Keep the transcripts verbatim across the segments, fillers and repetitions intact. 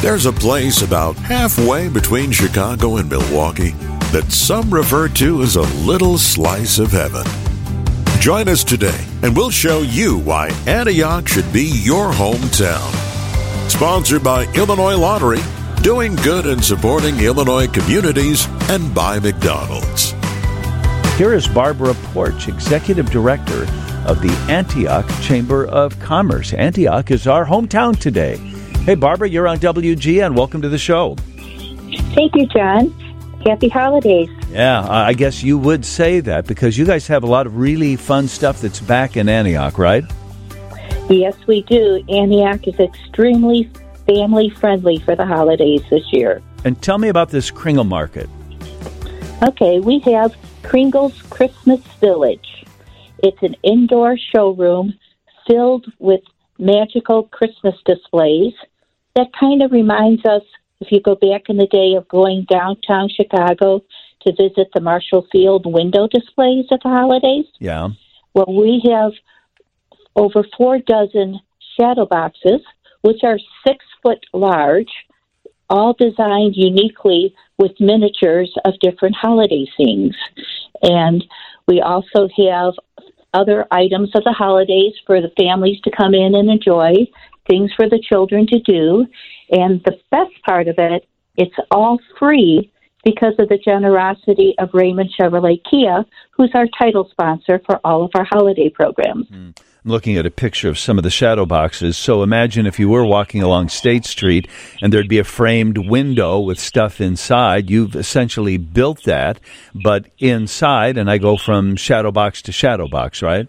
There's a place about halfway between Chicago and Milwaukee that some refer to as a little slice of heaven. Join us today, and we'll show you why Antioch should be your hometown. Sponsored by Illinois Lottery, doing good and supporting Illinois communities, and by McDonald's. Here is Barbara Porch, Executive Director of the Antioch Chamber of Commerce. Antioch is our hometown today. Hey, Barbara, you're on W G N. Welcome to the show. Thank you, John. Happy holidays. Yeah, I guess you would say that because you guys have a lot of really fun stuff that's back in Antioch, right? Yes, we do. Antioch is extremely family-friendly for the holidays this year. And tell me about this Kringle Market. Okay, we have Kringle's Christmas Village. It's an indoor showroom filled with magical Christmas displays. That kind of reminds us, if you go back in the day, of going downtown Chicago to visit the Marshall Field window displays at the holidays. Yeah. Well, we have over four dozen shadow boxes, which are six foot large, all designed uniquely with miniatures of different holiday scenes. And we also have other items of the holidays for the families to come in and enjoy, things for the children to do. And the best part of it, it's all free because of the generosity of Raymond Chevrolet Kia, who's our title sponsor for all of our holiday programs. Mm. I'm looking at a picture of some of the shadow boxes. So imagine if you were walking along State Street and there'd be a framed window with stuff inside. You've essentially built that, but inside, and I go from shadow box to shadow box, right?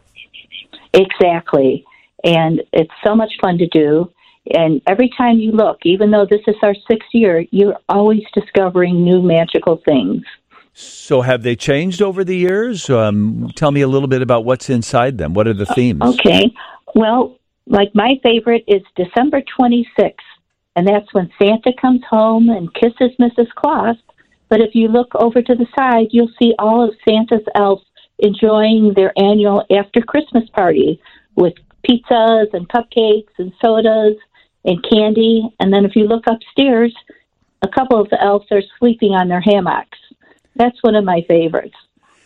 Exactly. And it's so much fun to do. And every time you look, even though this is our sixth year, you're always discovering new magical things. So have they changed over the years? Um, tell me a little bit about what's inside them. What are the themes? Okay. Well, like my favorite is December twenty-sixth, and that's when Santa comes home and kisses Missus Claus. But if you look over to the side, you'll see all of Santa's elves enjoying their annual after-Christmas party with pizzas and cupcakes and sodas and candy. And then if you look upstairs, a couple of the elves are sleeping on their hammocks. That's one of my favorites.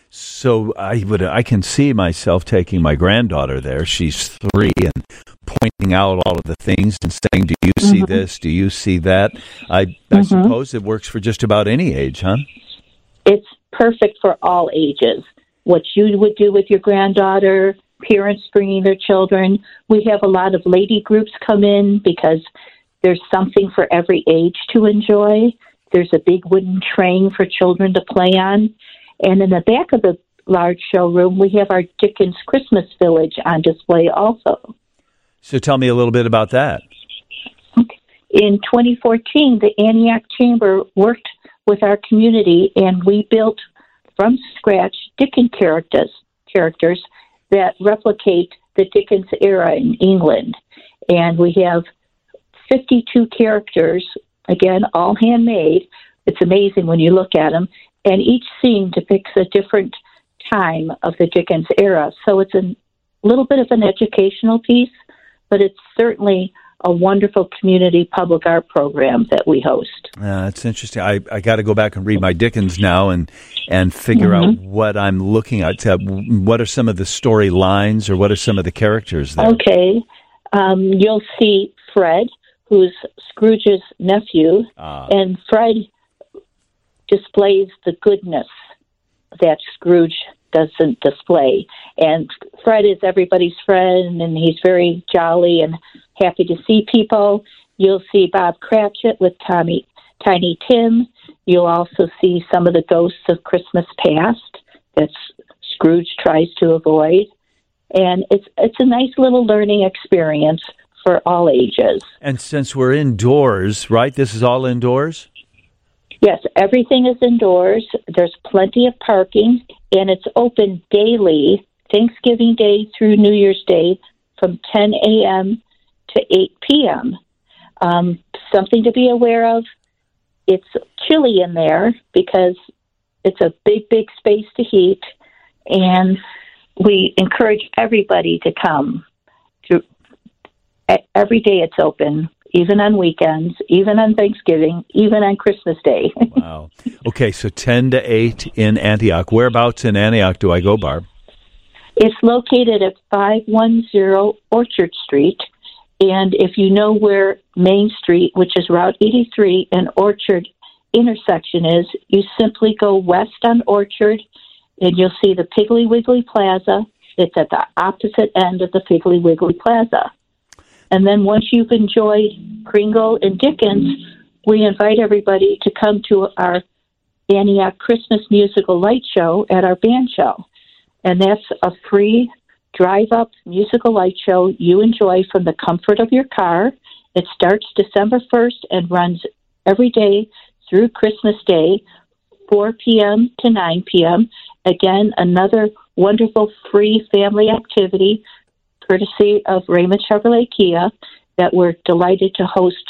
So I would, I can see myself taking my granddaughter there. She's three and pointing out all of the things and saying, "Do you see mm-hmm. this? Do you see that?" I, mm-hmm. I suppose it works for just about any age, huh? It's perfect for all ages. What you would do with your granddaughter, parents bringing their children. We have a lot of lady groups come in because there's something for every age to enjoy. There's a big wooden train for children to play on. And in the back of the large showroom, we have our Dickens Christmas Village on display also. So tell me a little bit about that. In twenty fourteen, the Antioch Chamber worked with our community, and we built from scratch Dickens characters, characters that replicate the Dickens era in England. And we have fifty-two characters, again, all handmade. It's amazing when you look at them. And each scene depicts a different time of the Dickens era. So it's a little bit of an educational piece, but it's certainly a wonderful community public art program that we host. Uh, that's interesting. I, I got to go back and read my Dickens now and, and figure mm-hmm. out what I'm looking at. Uh, what are some of the storylines or what are some of the characters there? Okay. Um, you'll see Fred, who's Scrooge's nephew, ah. and Fred displays the goodness that Scrooge doesn't display. And Fred is everybody's friend, and he's very jolly and happy to see people. You'll see Bob Cratchit with Tommy, Tiny Tim. You'll also see some of the ghosts of Christmas past that Scrooge tries to avoid. And it's it's a nice little learning experience for all ages. And since we're indoors, right? This is all indoors? Yes, everything is indoors. There's plenty of parking, and it's open daily, Thanksgiving Day through New Year's Day, from ten a.m. to eight p.m. Um, something to be aware of, it's chilly in there because it's a big, big space to heat, and we encourage everybody to come. To, every day it's open. even on weekends, even on Thanksgiving, even on Christmas Day. Wow. Okay, so ten to eight in Antioch. Whereabouts in Antioch do I go, Barb? It's located at five one zero Orchard Street. And if you know where Main Street, which is Route eighty-three, and Orchard intersection is, you simply go west on Orchard, and you'll see the Piggly Wiggly Plaza. It's at the opposite end of the Piggly Wiggly Plaza. And then once you've enjoyed Kringle and Dickens, we invite everybody to come to our Antioch Christmas Musical Light Show at our band show. And that's a free drive-up musical light show you enjoy from the comfort of your car. It starts December first and runs every day through Christmas Day, four p.m. to nine p.m. Again, another wonderful free family activity courtesy of Raymond Chevrolet Kia that we're delighted to host.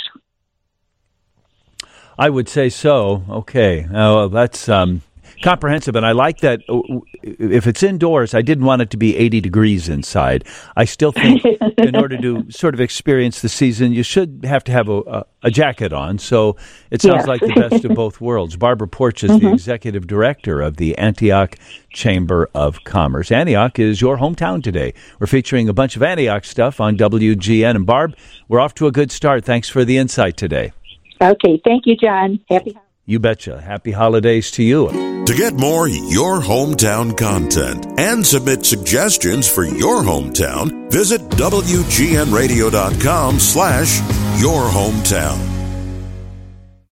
I would say so. Okay. Oh, that's um, comprehensive, and I like that. If it's indoors, I didn't want it to be eighty degrees inside. I still think in order to sort of experience the season, you should have to have a, a, a jacket on. So it sounds yes. like the best of both worlds. Barbara Porch is mm-hmm. the executive director of the Antioch Chamber of Commerce. Antioch is your hometown today. We're featuring a bunch of Antioch stuff on W G N. And Barb, we're off to a good start. Thanks for the insight today. Okay. Thank you, John. Happy You betcha. Happy holidays to you. To get more Your Hometown content and submit suggestions for your hometown, visit W G N radio dot com slash your hometown.